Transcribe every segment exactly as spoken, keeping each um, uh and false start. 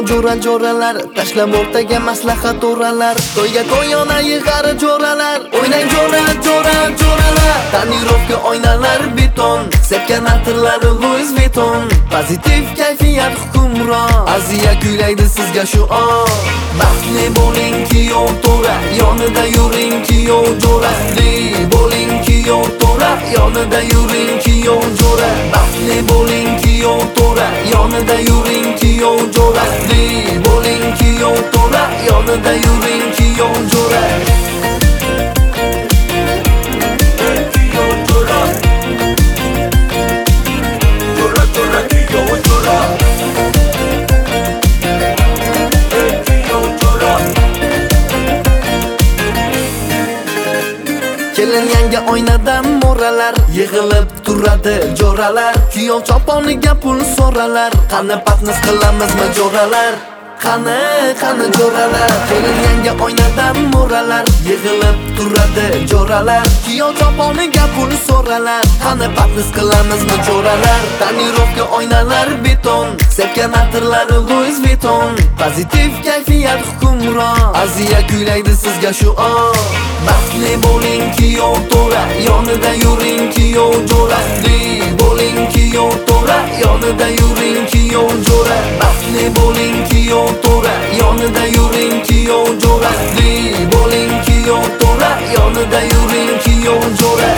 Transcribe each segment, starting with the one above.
jo'ra jo'ralar, tashlab o'rtaga maslahat o'ralar. To'yga qo'yona yig'ari jo'ralar, o'ynang jo'ra jo'ra jo'ralar. Tonirovka oynalar beton, sepgan atirlar Louis Vuitton. Pozitiv kayfiyat hukmron, Aziya kuylaydi sizga shu on. Baxtli bo'ling kiyov to'ra, yonida yuring kiyov jo'ra. Bo'ling kiyov to'ra, yonida yuring kiyov jo'ra. Baxtli bo'ling kiyov to'ra, yonida yuring kiyov jo'ra. Bo'ling kiyov to'ra, yonida yuring kiyov jo'ra. Kelin yangi oynadan mo'ralar, yig'ilib turadi jo'ralar. Kuyov choponiga pul so'ralar, qani patnis qilamizmi jo'ralar? Qani, qani jo'ralar. Kelin yangi oynadan mo'ralar, yig'ilib turadi jo'ralar. Kuyov choponiga pul so'ralar, qani patnis qilamizmi jo'ralar? Tonirovka oynalar beton, sepgan atirlar Louis Vuitton. Pozitiv kayfiyat hukmron, Aziya kuylaydi sizga shu on. Baxtli bo'ling kiyov to'ra, yonida yuring kiyov jo'ra. Bo'ling kiyov to'ra, yonida yuring kiyov jo'ra. Baxtli bo'ling kiyov to'ra, yonida yuring kiyov jo'ra. Bo'ling kiyov to'ra, yonida yuring kiyov jo'ra.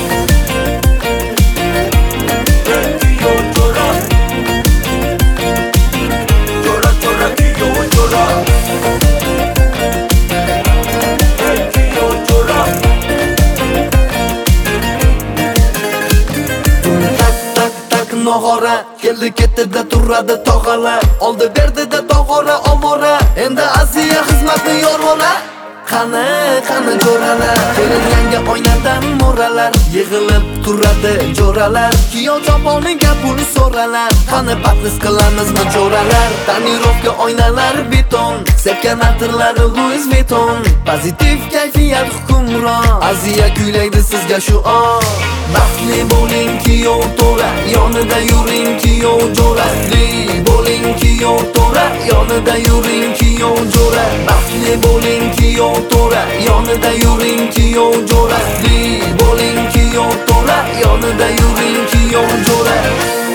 Nog'ora keldi ketdi-da turadi tog'alar. Oldi berdi-da tog'ora ovora, endi Aziya xizmatni yorvola. Qani, qani jo'ralar. Kelin yangi oynadan mo'ralar, yig'ilib turadi jo'ralar. Kiyov choponiga pul so'ralar, qani patnis qilamizmi jo'ralar? Tonirovka oynalar beton, sepgan atirlar Louis Vuitton. Pozitiv kayfiyat hukmron, Aziya kuylaydi sizga shu on. Baxtli bo'ling kiyov to'ra, yonida yuring kiyov jo'ra. Bo'ling kiyov to'ra, yonida yuring kiyov jo'ra. Baxtli bo'ling kiyov to'ra, yonida yuring kiyov jo'ra. Bo'ling kiyov to'ra, yonida yuring kiyov jo'ra.